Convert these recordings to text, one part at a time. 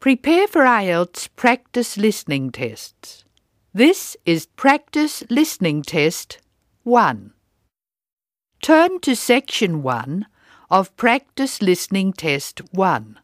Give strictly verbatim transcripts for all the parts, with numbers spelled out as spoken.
Prepare for I E L T S practice listening tests. This is practice listening test one. Turn to section one of practice listening test one.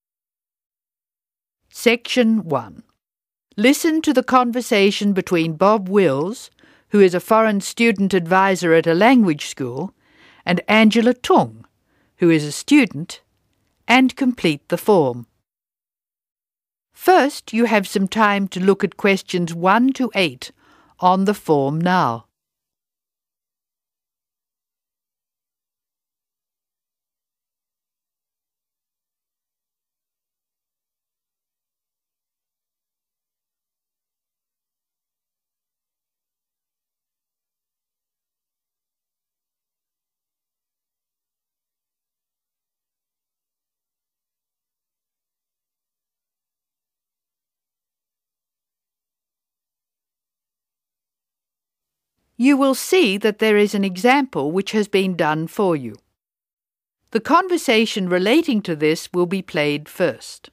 Section one. Listen to the conversation between Bob Wills, who is a foreign student advisor at a language school, and Angela Tung, who is a student, and complete the form. First, you have some time to look at questions one to eight on the form now. You will see that there is an example which has been done for you. The conversation relating to this will be played first.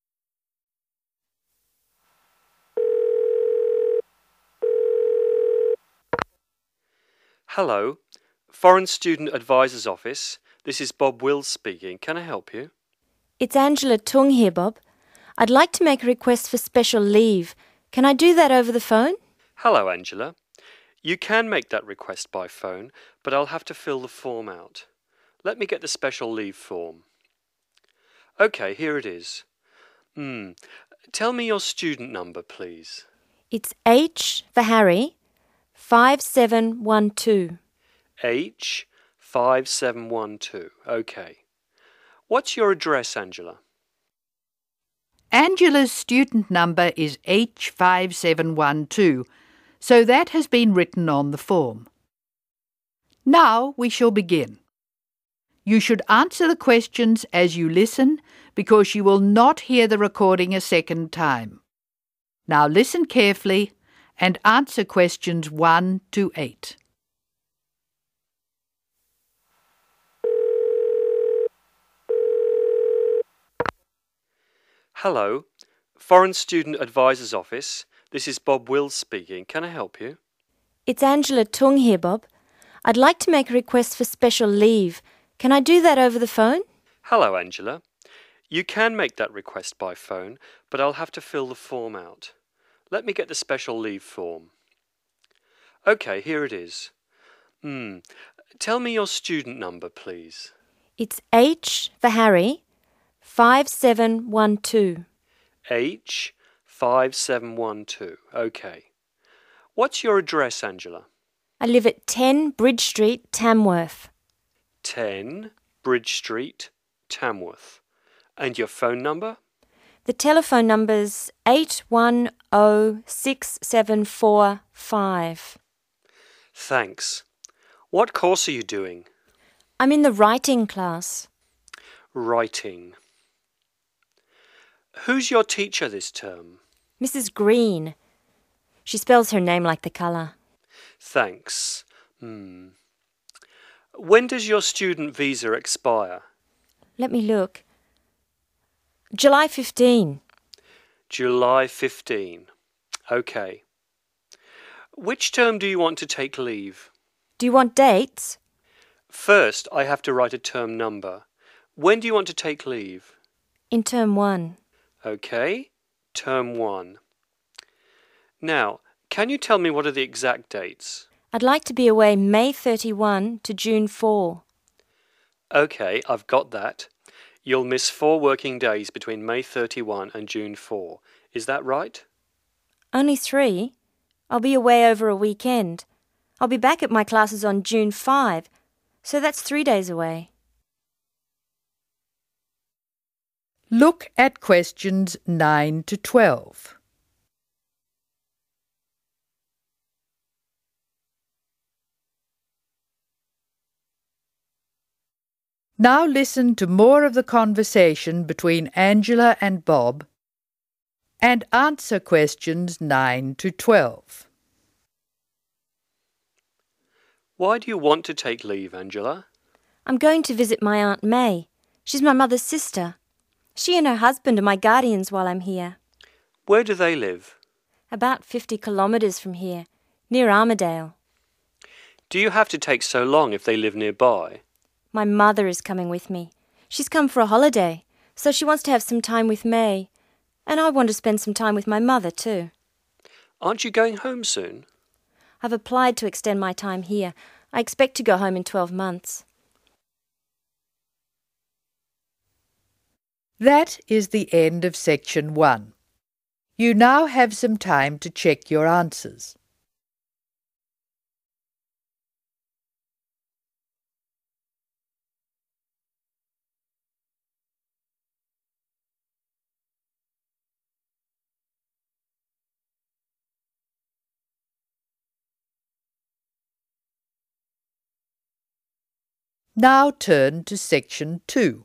Hello, Foreign Student Advisor's Office. This is Bob Wills speaking. Can I help you? It's Angela Tung here, Bob. I'd like to make a request for special leave. Can I do that over the phone? Hello, Angela. You can make that request by phone, but I'll have to fill the form out. Let me get the special leave form. OK, here it is. Hmm. Tell me your student number, please. It's H for Harry, five seven one two. H five seven one two. OK. What's your address, Angela? Angela's student number is H five seven one two. So that has been written on the form. Now we shall begin. You should answer the questions as you listen because you will not hear the recording a second time. Now listen carefully and answer questions one to eight. Hello, Foreign Student Advisor's Office. This is Bob Wills speaking. Can I help you? It's Angela Tung here, Bob. I'd like to make a request for special leave. Can I do that over the phone? Hello, Angela. You can make that request by phone, but I'll have to fill the form out. Let me get the special leave form. OK, here it is. Hmm. Tell me your student number, please. It's H for Harry, five seven one two. H five seven one two. OK. What's your address, Angela? I live at ten Bridge Street, Tamworth. ten Bridge Street, Tamworth. And your phone number? The telephone number's eight one zero six seven four five. Thanks. What course are you doing? I'm in the writing class. Writing. Who's your teacher this term? Missus Green. She spells her name like the colour. Thanks. Hmm. When does your student visa expire? Let me look. July fifteenth. July fifteenth. OK. Which term do you want to take leave? Do you want dates? First, I have to write a term number. When do you want to take leave? In term one. OK. Term one. Now, can you tell me what are the exact dates? I'd like to be away May thirty-first to June fourth. OK, I've got that. You'll miss four working days between May thirty-first and June fourth. Is that right? Only three. I'll be away over a weekend. I'll be back at my classes on June fifth, so that's three days away. Look at questions nine to twelve. Now listen to more of the conversation between Angela and Bob and answer questions nine to twelve. Why do you want to take leave, Angela? I'm going to visit my Aunt May. She's my mother's sister. She and her husband are my guardians while I'm here. Where do they live? About fifty kilometres from here, near Armadale. Do you have to take so long if they live nearby? My mother is coming with me. She's come for a holiday, so she wants to have some time with May. And I want to spend some time with my mother too. Aren't you going home soon? I've applied to extend my time here. I expect to go home in twelve months. That is the end of section one. You now have some time to check your answers. Now turn to section two.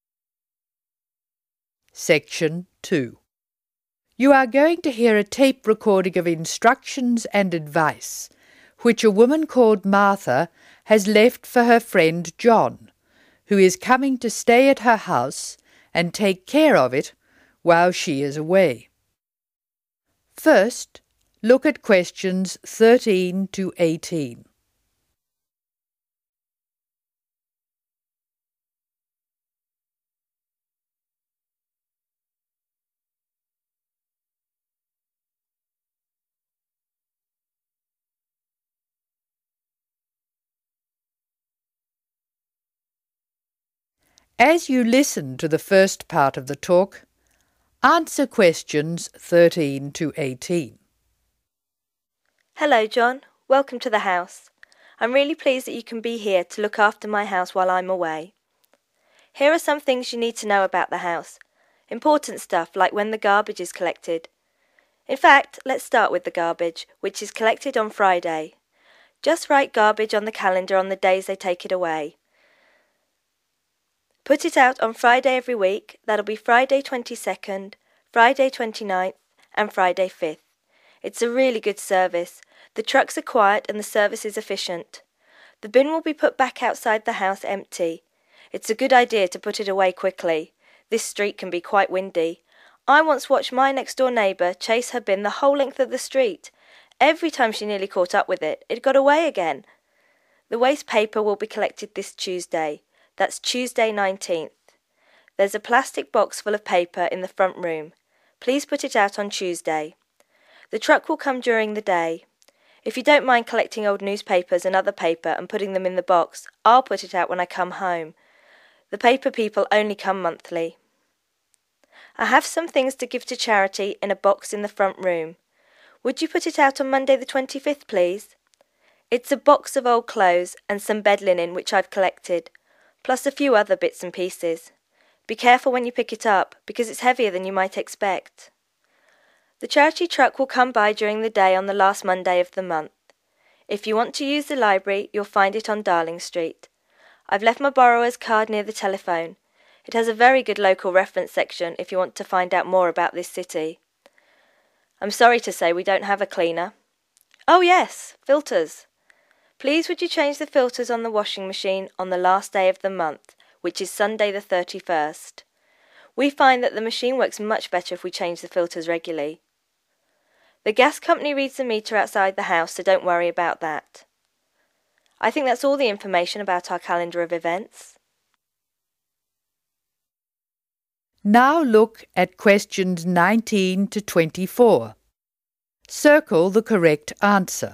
Section two. You are going to hear a tape recording of instructions and advice which a woman called Martha has left for her friend John, who is coming to stay at her house and take care of it while she is away. First, look at questions thirteen to eighteen. As you listen to the first part of the talk, answer questions thirteen to eighteen. Hello, John. Welcome to the house. I'm really pleased that you can be here to look after my house while I'm away. Here are some things you need to know about the house. Important stuff like when the garbage is collected. In fact, let's start with the garbage, which is collected on Friday. Just write garbage on the calendar on the days they take it away. Put it out on Friday every week. That'll be Friday twenty-second, Friday twenty-ninth and Friday fifth. It's a really good service. The trucks are quiet and the service is efficient. The bin will be put back outside the house empty. It's a good idea to put it away quickly. This street can be quite windy. I once watched my next-door neighbour chase her bin the whole length of the street. Every time she nearly caught up with it, it got away again. The waste paper will be collected this Tuesday. That's Tuesday nineteenth. There's a plastic box full of paper in the front room. Please put it out on Tuesday. The truck will come during the day. If you don't mind collecting old newspapers and other paper and putting them in the box, I'll put it out when I come home. The paper people only come monthly. I have some things to give to charity in a box in the front room. Would you put it out on Monday the twenty-fifth, please? It's a box of old clothes and some bed linen which I've collected, plus a few other bits and pieces. Be careful when you pick it up, because it's heavier than you might expect. The charity truck will come by during the day on the last Monday of the month. If you want to use the library, you'll find it on Darling Street. I've left my borrower's card near the telephone. It has a very good local reference section if you want to find out more about this city. I'm sorry to say we don't have a cleaner. Oh yes, filters. Please would you change the filters on the washing machine on the last day of the month, which is Sunday the thirty-first. We find that the machine works much better if we change the filters regularly. The gas company reads the meter outside the house, so don't worry about that. I think that's all the information about our calendar of events. Now look at questions nineteen to twenty-four. Circle the correct answer.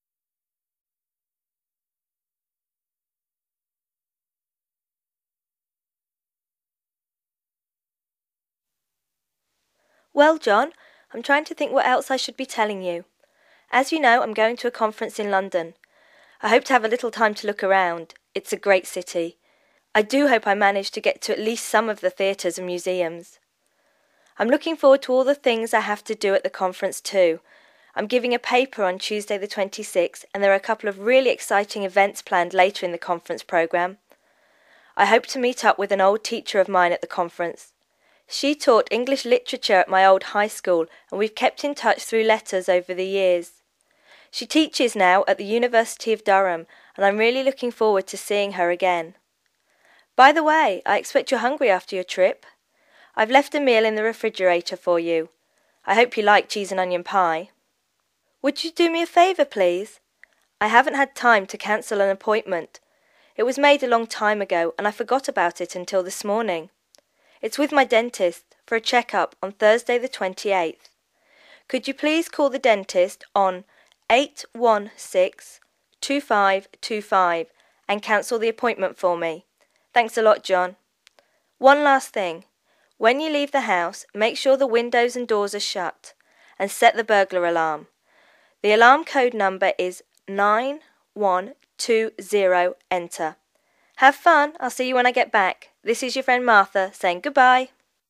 Well, John, I'm trying to think what else I should be telling you. As you know, I'm going to a conference in London. I hope to have a little time to look around. It's a great city. I do hope I manage to get to at least some of the theatres and museums. I'm looking forward to all the things I have to do at the conference too. I'm giving a paper on Tuesday the twenty-sixth, and there are a couple of really exciting events planned later in the conference programme. I hope to meet up with an old teacher of mine at the conference. She taught English literature at my old high school, and we've kept in touch through letters over the years. She teaches now at the University of Durham, and I'm really looking forward to seeing her again. By the way, I expect you're hungry after your trip. I've left a meal in the refrigerator for you. I hope you like cheese and onion pie. Would you do me a favour, please? I haven't had time to cancel an appointment. It was made a long time ago and I forgot about it until this morning. It's with my dentist for a check-up on Thursday the twenty-eighth. Could you please call the dentist on eight one six, two five two five and cancel the appointment for me? Thanks a lot, John. One last thing. When you leave the house, make sure the windows and doors are shut and set the burglar alarm. The alarm code number is nine one two zero, enter. Have fun. I'll see you when I get back. This is your friend Martha saying goodbye.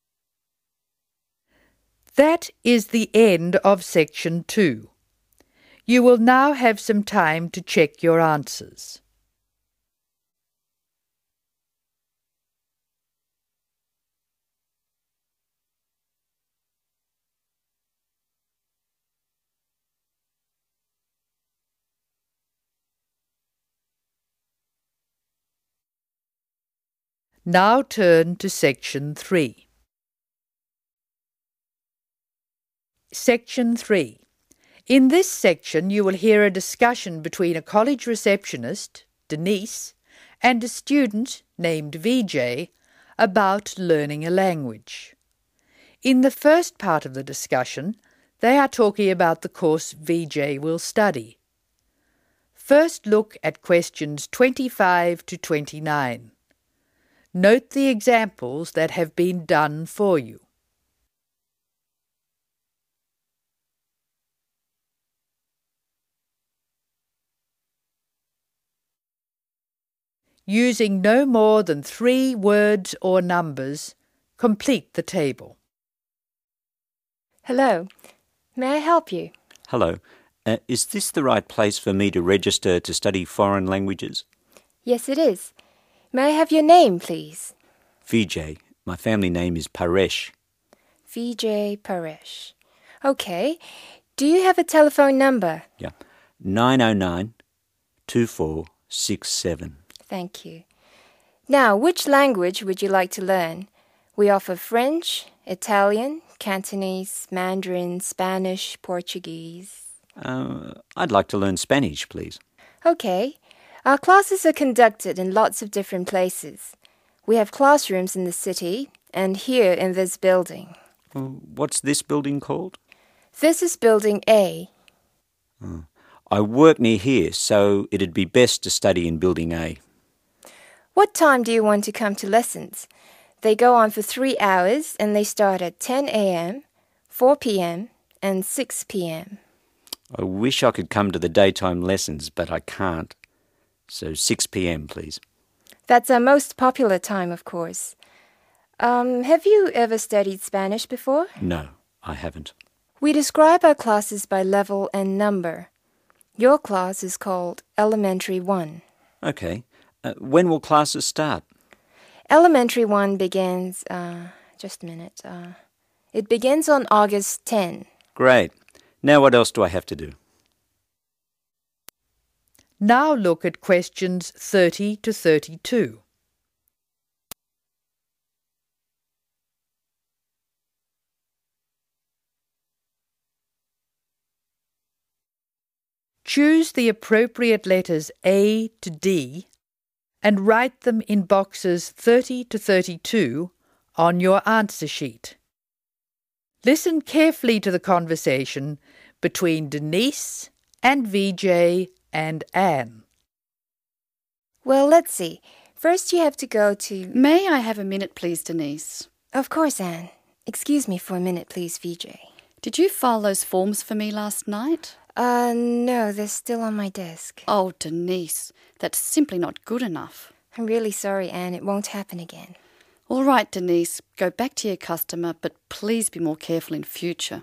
That is the end of section two. You will now have some time to check your answers. Now turn to section three. Section three. In this section you will hear a discussion between a college receptionist, Denise, and a student named V J about learning a language. In the first part of the discussion, they are talking about the course V J will study. First look at questions twenty-five to twenty-nine. Note the examples that have been done for you. Using no more than three words or numbers, complete the table. Hello. May I help you? Hello. Uh, is this the right place for me to register to study foreign languages? Yes, it is. May I have your name, please? V J. My family name is Paresh. V J Paresh. Okay. Do you have a telephone number? Yeah. nine oh nine, two four six seven. Thank you. Now, which language would you like to learn? We offer French, Italian, Cantonese, Mandarin, Spanish, Portuguese. Uh, I'd like to learn Spanish, please. Okay. Our classes are conducted in lots of different places. We have classrooms in the city and here in this building. Uh, what's this building called? This is Building A. Uh, I work near here, so it'd be best to study in Building A. What time do you want to come to lessons? They go on for three hours and they start at ten a.m., four p.m. and six p.m. I wish I could come to the daytime lessons, but I can't. So six p.m, please. That's our most popular time, of course. Um, have you ever studied Spanish before? No, I haven't. We describe our classes by level and number. Your class is called Elementary one. Okay. Uh, when will classes start? Elementary one begins, uh, just a minute, uh, it begins on August tenth. Great. Now what else do I have to do? Now look at questions thirty to thirty-two. Choose the appropriate letters A to D and write them in boxes thirty to thirty-two on your answer sheet. Listen carefully to the conversation between Denise and V J and Anne. Well, let's see. First you have to go to... May I have a minute, please, Denise? Of course, Anne. Excuse me for a minute, please, V J. Did you file those forms for me last night? Uh, no, they're still on my desk. Oh, Denise, that's simply not good enough. I'm really sorry, Anne. It won't happen again. All right, Denise, go back to your customer, but please be more careful in future.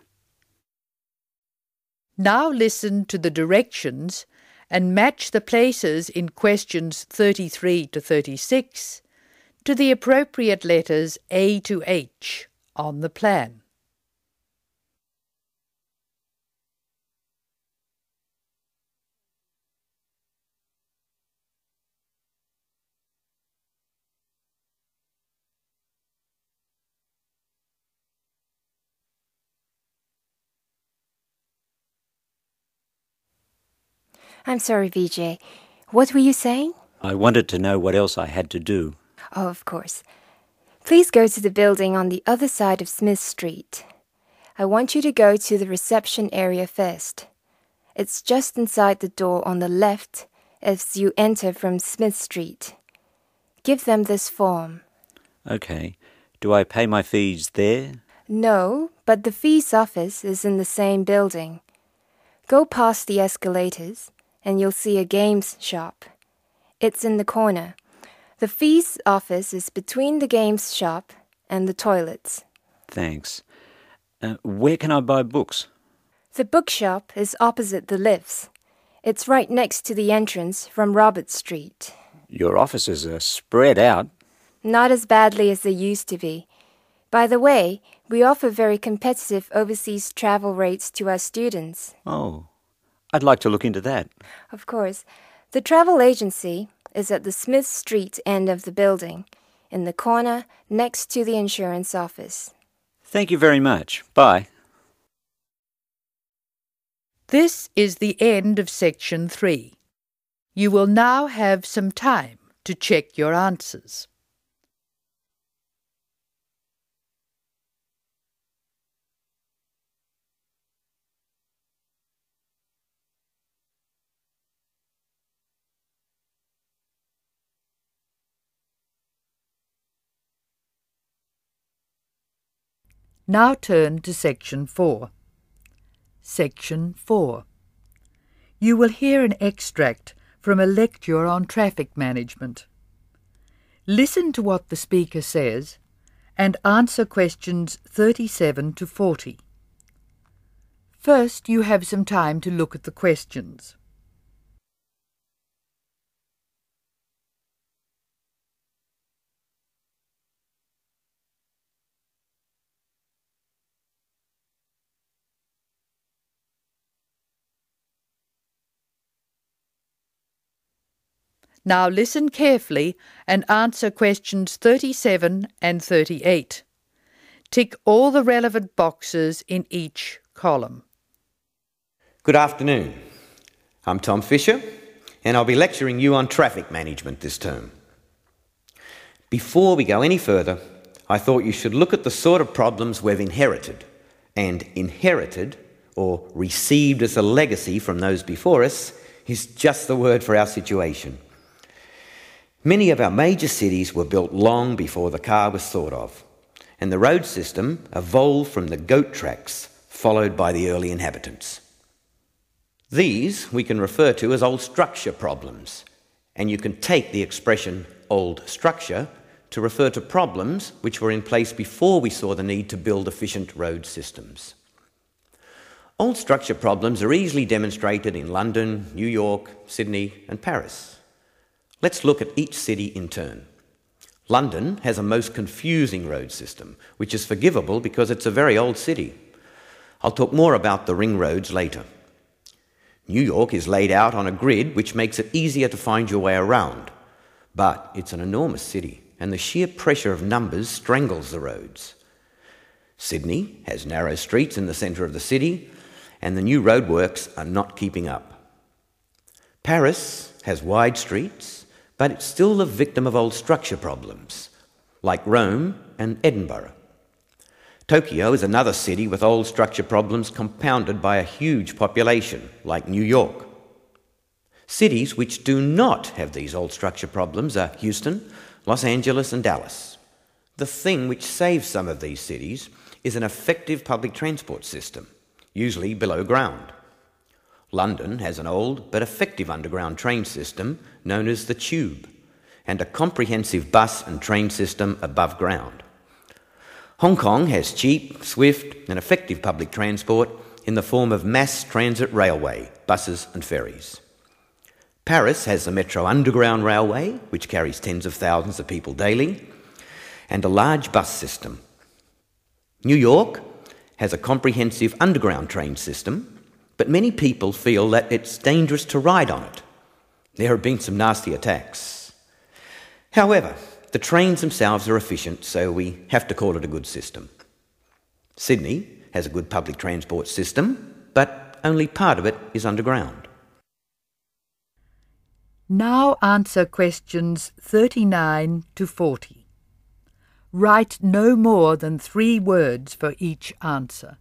Now listen to the directions and match the places in questions thirty-three to thirty-six to the appropriate letters A to H on the plan. I'm sorry, Vijay. What were you saying? I wanted to know what else I had to do. Oh, of course. Please go to the building on the other side of Smith Street. I want you to go to the reception area first. It's just inside the door on the left as you enter from Smith Street. Give them this form. Okay. Do I pay my fees there? No, but the fees office is in the same building. Go past the escalators and you'll see a games shop. It's in the corner. The fees office is between the games shop and the toilets. Thanks. Uh, where can I buy books? The bookshop is opposite the lifts. It's right next to the entrance from Robert Street. Your offices are spread out. Not as badly as they used to be. By the way, we offer very competitive overseas travel rates to our students. Oh, I'd like to look into that. Of course. The travel agency is at the Smith Street end of the building, in the corner next to the insurance office. Thank you very much. Bye. This is the end of section three. You will now have some time to check your answers. Now turn to section four. Section four. You will hear an extract from a lecture on traffic management. Listen to what the speaker says and answer questions thirty-seven to forty. First, you have some time to look at the questions. Now listen carefully and answer questions thirty-seven and thirty-eight. Tick all the relevant boxes in each column. Good afternoon. I'm Tom Fisher, and I'll be lecturing you on traffic management this term. Before we go any further, I thought you should look at the sort of problems we've inherited. And inherited, or received as a legacy from those before us, is just the word for our situation. Many of our major cities were built long before the car was thought of, and the road system evolved from the goat tracks followed by the early inhabitants. These we can refer to as old structure problems, and you can take the expression old structure to refer to problems which were in place before we saw the need to build efficient road systems. Old structure problems are easily demonstrated in London, New York, Sydney and Paris. Let's look at each city in turn. London has a most confusing road system, which is forgivable because it's a very old city. I'll talk more about the ring roads later. New York is laid out on a grid which makes it easier to find your way around. But it's an enormous city, and the sheer pressure of numbers strangles the roads. Sydney has narrow streets in the centre of the city, and the new roadworks are not keeping up. Paris has wide streets, but it's still the victim of old structure problems, like Rome and Edinburgh. Tokyo is another city with old structure problems compounded by a huge population, like New York. Cities which do not have these old structure problems are Houston, Los Angeles and Dallas. The thing which saves some of these cities is an effective public transport system, usually below ground. London has an old but effective underground train system known as the Tube, and a comprehensive bus and train system above ground. Hong Kong has cheap, swift and effective public transport in the form of mass transit railway, buses and ferries. Paris has the Metro Underground Railway, which carries tens of thousands of people daily, and a large bus system. New York has a comprehensive underground train system, but many people feel that it's dangerous to ride on it. There have been some nasty attacks. However, the trains themselves are efficient, so we have to call it a good system. Sydney has a good public transport system, but only part of it is underground. Now answer questions thirty-nine to forty. Write no more than three words for each answer.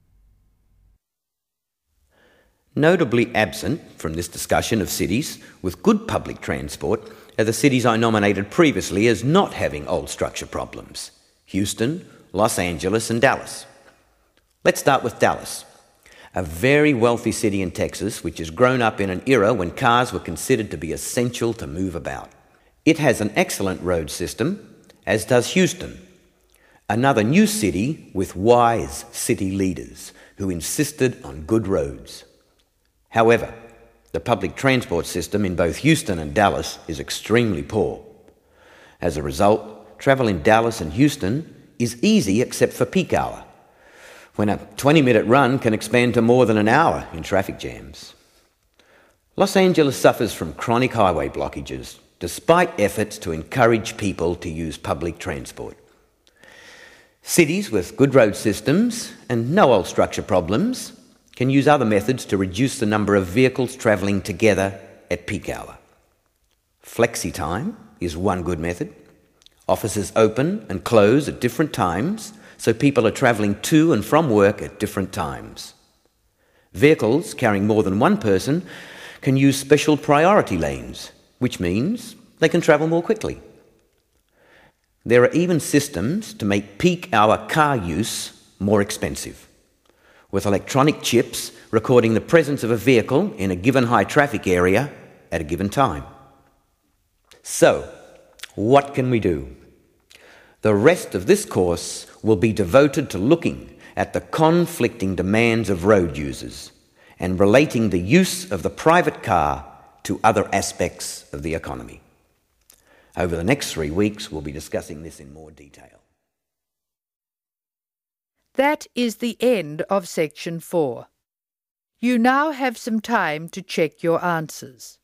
Notably absent from this discussion of cities with good public transport are the cities I nominated previously as not having old structure problems: Houston, Los Angeles and Dallas. Let's start with Dallas, a very wealthy city in Texas which has grown up in an era when cars were considered to be essential to move about. It has an excellent road system, as does Houston, another new city with wise city leaders who insisted on good roads. However, the public transport system in both Houston and Dallas is extremely poor. As a result, travel in Dallas and Houston is easy except for peak hour, when a twenty-minute run can expand to more than an hour in traffic jams. Los Angeles suffers from chronic highway blockages, despite efforts to encourage people to use public transport. Cities with good road systems and no old structure problems can use other methods to reduce the number of vehicles travelling together at peak hour. Flexi time is one good method. Offices open and close at different times, so people are travelling to and from work at different times. Vehicles carrying more than one person can use special priority lanes, which means they can travel more quickly. There are even systems to make peak hour car use more expensive, with electronic chips recording the presence of a vehicle in a given high traffic area at a given time. So, what can we do? The rest of this course will be devoted to looking at the conflicting demands of road users and relating the use of the private car to other aspects of the economy. Over the next three weeks, we'll be discussing this in more detail. That is the end of section four. You now have some time to check your answers.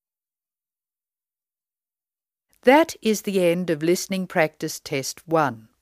That is the end of listening practice test one.